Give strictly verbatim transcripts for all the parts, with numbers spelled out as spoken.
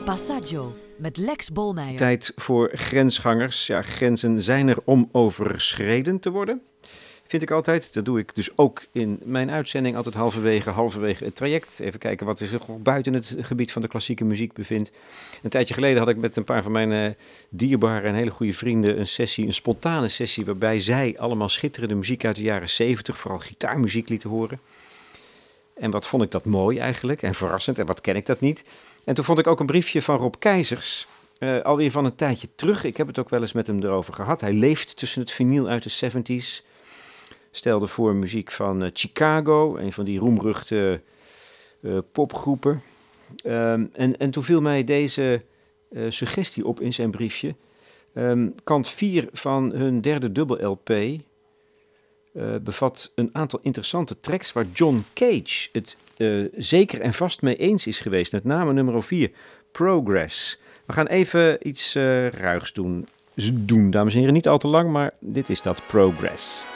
Passaggio met Lex Bolmeijer. Tijd voor grensgangers. Ja, grenzen zijn er om overschreden te worden. Vind ik altijd. Dat doe ik dus ook in mijn uitzending. Altijd halverwege, halverwege het traject. Even kijken wat zich buiten het gebied van de klassieke muziek bevindt. Een tijdje geleden had ik met een paar van mijn uh, dierbare en hele goede vrienden een sessie, een spontane sessie, waarbij zij allemaal schitterende muziek uit de jaren zeventig, vooral gitaarmuziek, lieten horen. En wat vond ik dat mooi eigenlijk en verrassend en wat ken ik dat niet. En toen vond ik ook een briefje van Rob Keizers, uh, alweer van een tijdje terug. Ik heb het ook wel eens met hem erover gehad. Hij leeft tussen het vinyl uit de zeventig. Stelde voor muziek van uh, Chicago, een van die roemruchte uh, popgroepen. Um, en, en toen viel mij deze uh, suggestie op in zijn briefje. Um, kant vier van hun derde dubbel L P uh, bevat een aantal interessante tracks waar John Cage het uh, zeker en vast mee eens is geweest. Met name nummer vier, Progress. We gaan even iets uh, ruigs doen. doen, dames en heren. Niet al te lang, maar dit is dat, Progress.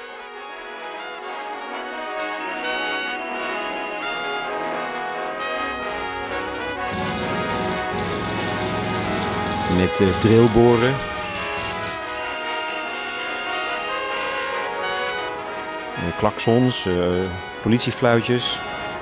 Met uh, drillboren. Uh, klaksons, uh, politiefluitjes.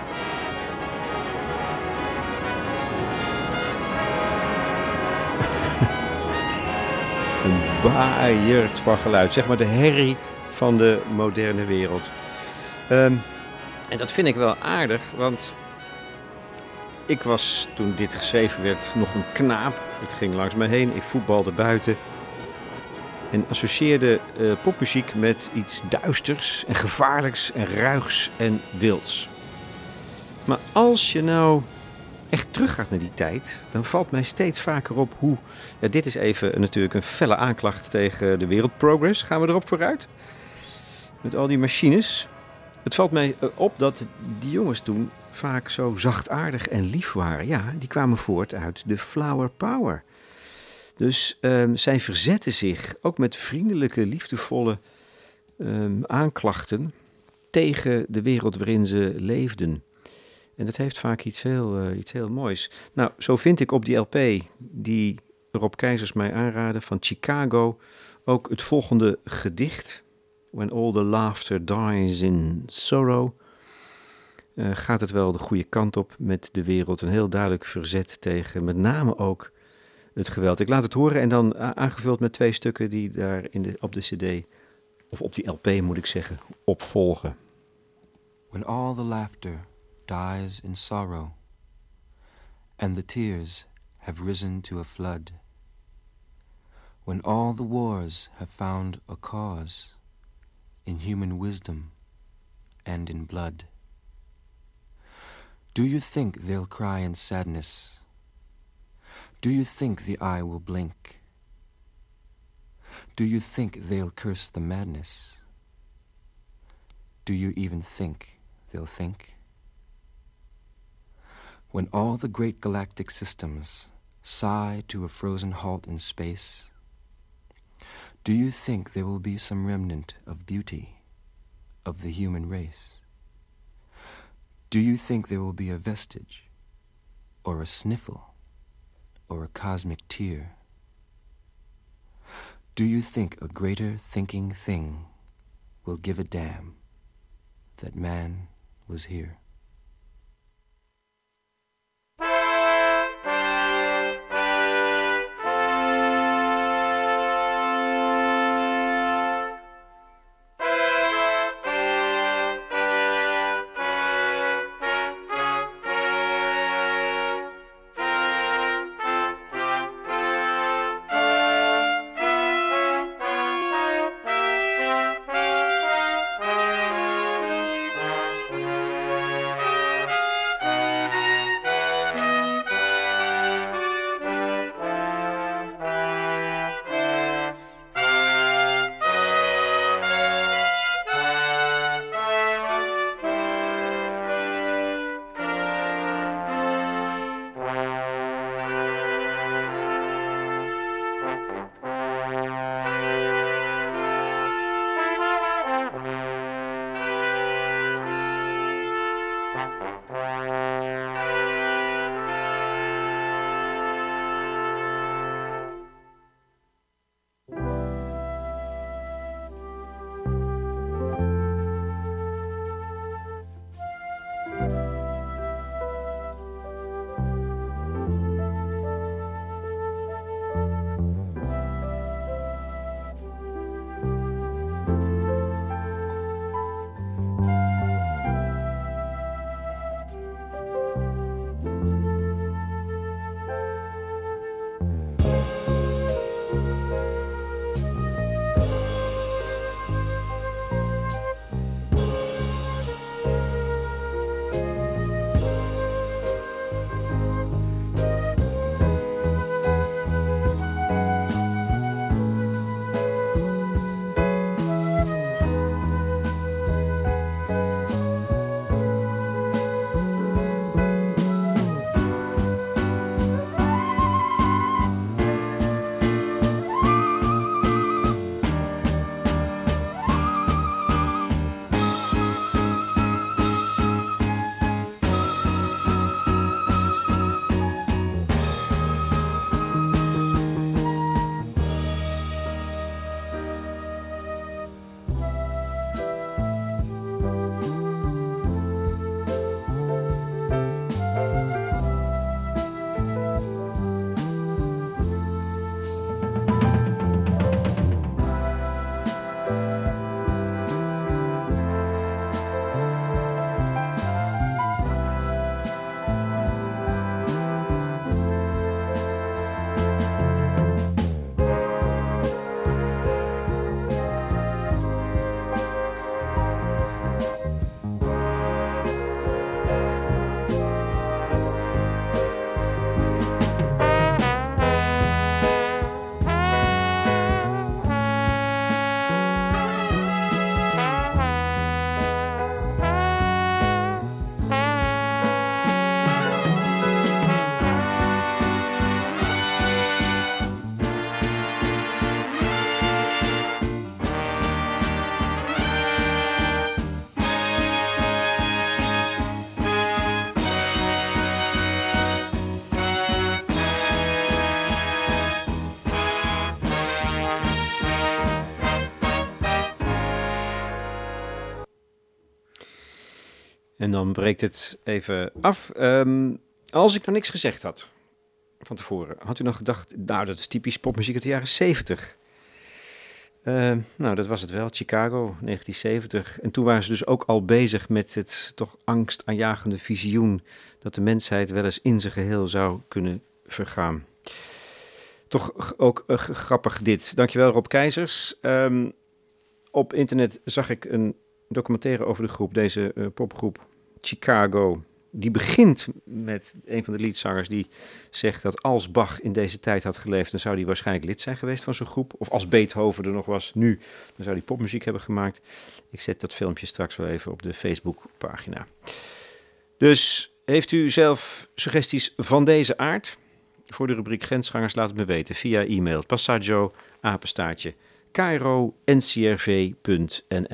Een baaierd van geluid. Zeg maar de herrie van de moderne wereld. Um, en dat vind ik wel aardig, want ik was, toen dit geschreven werd, nog een knaap. Het ging langs me heen, ik voetbalde buiten. En associeerde uh, popmuziek met iets duisters en gevaarlijks en ruigs en wilds. Maar als je nou echt teruggaat naar die tijd, dan valt mij steeds vaker op hoe... Ja, dit is even natuurlijk een felle aanklacht tegen de wereldprogress. Gaan we erop vooruit? Met al die machines. Het valt mij op dat die jongens toen vaak zo zachtaardig en lief waren. Ja, die kwamen voort uit de flower power. Dus um, zij verzetten zich ook met vriendelijke, liefdevolle um, aanklachten tegen de wereld waarin ze leefden. En dat heeft vaak iets heel, uh, iets heel moois. Nou, zo vind ik op die L P die Rob Keizers mij aanraadde van Chicago ook het volgende gedicht. When all the laughter dies in sorrow. Uh, gaat het wel de goede kant op met de wereld. Een heel duidelijk verzet tegen met name ook het geweld. Ik laat het horen en dan aangevuld met twee stukken die daar in de, op de cd, of op die L P moet ik zeggen, opvolgen. When all the laughter dies in sorrow, and the tears have risen to a flood, when all the wars have found a cause in human wisdom and in blood, do you think they'll cry in sadness? Do you think the eye will blink? Do you think they'll curse the madness? Do you even think they'll think? When all the great galactic systems sigh to a frozen halt in space, do you think there will be some remnant of beauty of the human race? Do you think there will be a vestige, or a sniffle, or a cosmic tear? Do you think a greater thinking thing will give a damn that man was here? En dan breekt het even af. Um, als ik nou niks gezegd had van tevoren, had u dan gedacht, nou, dat is typisch popmuziek uit de jaren zeventig. Uh, nou, dat was het wel. Chicago, negentien zeventig. En toen waren ze dus ook al bezig met het toch angstaanjagende visioen dat de mensheid wel eens in zijn geheel zou kunnen vergaan. Toch ook uh, grappig dit. Dankjewel Rob Keizers. Um, op internet zag ik een documentaire over de groep, deze uh, popgroep Chicago. Die begint met een van de leadzangers die zegt dat als Bach in deze tijd had geleefd, dan zou hij waarschijnlijk lid zijn geweest van zo'n groep. Of als Beethoven er nog was nu, dan zou hij popmuziek hebben gemaakt. Ik zet dat filmpje straks wel even op de Facebookpagina. Dus heeft u zelf suggesties van deze aard? Voor de rubriek Grensgangers, laat het me weten via e-mail passaggio apenstaartje k r o n c r v punt n l.